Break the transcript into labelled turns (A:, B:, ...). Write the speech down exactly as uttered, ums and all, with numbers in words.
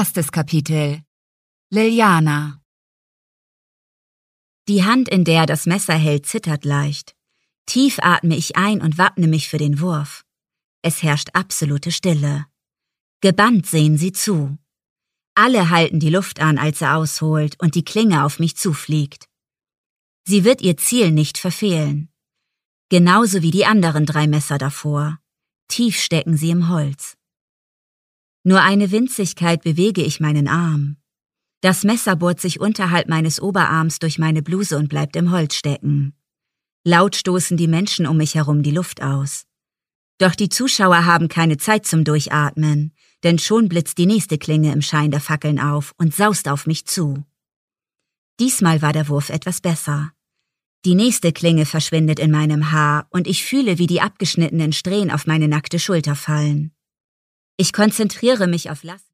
A: Erstes Kapitel. Liliana.
B: Die Hand, in der das Messer hält, zittert leicht. Tief atme ich ein und wappne mich für den Wurf. Es herrscht absolute Stille. Gebannt sehen sie zu. Alle halten die Luft an, als er ausholt und die Klinge auf mich zufliegt. Sie wird ihr Ziel nicht verfehlen. Genauso wie die anderen drei Messer davor. Tief stecken sie im Holz. Nur eine Winzigkeit bewege ich meinen Arm. Das Messer bohrt sich unterhalb meines Oberarms durch meine Bluse und bleibt im Holz stecken. Laut stoßen die Menschen um mich herum die Luft aus. Doch die Zuschauer haben keine Zeit zum Durchatmen, denn schon blitzt die nächste Klinge im Schein der Fackeln auf und saust auf mich zu. Diesmal war der Wurf etwas besser. Die nächste Klinge verschwindet in meinem Haar und ich fühle, wie die abgeschnittenen Strähnen auf meine nackte Schulter fallen. Ich konzentriere mich auf Lass